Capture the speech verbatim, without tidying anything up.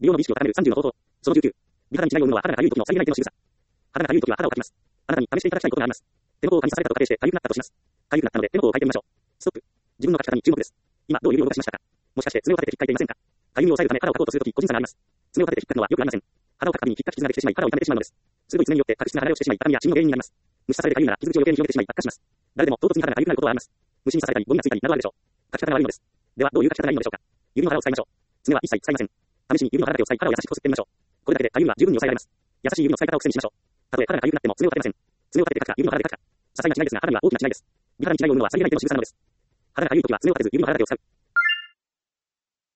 美容の美意識を高めるさんじゅうの方法。そのじゅうきゅう。美肌に違いを生むのは肌がかゆい時のさりげない手の仕草。肌がかゆい時は肌をかきます。あなたに試していただきたいことがあります。手の甲を加味されたと仮定してかゆくなったとします。かゆくなったので手の甲を変えてみましょう。ストップ。自分の書き方に注目です。今どういう指を動かしましたか。もしかして爪を立てて引っかいていませんか。かゆみを抑えるため肌をかこうとするとき個人差があります。爪を立てて引っかくのはよくありません。肌をかくたびに引っかき傷ができてしまい肌を痛めてしまうのです。鋭い爪によって角質が流れ落ちてしまい痛みや血の原因になります。虫刺されでかゆいなら傷口を余計に広げてしまい悪化します。誰でも唐突に肌がかゆくなることはあります。虫に刺されたりゴミがついたりなどあるでしょう。書き方が悪いのです。ではどういう書き方がいいのでしょうか。指の腹を使いましょう。爪は一切使いません。試しに指の腹だけを使い肌を優しくこすってみましょう。これだけでかゆみは十分に抑えられます。優しい指の使い方を癖にしましょう。たとえ肌がかゆくなっても爪を立てません。爪を立てて書くか指の腹で書くか。些細な違いですが肌には大きな違いです。美肌に違いを生むのはさりげない手の仕草なのです。肌がかゆいときは爪を立てず指の腹だけを使う。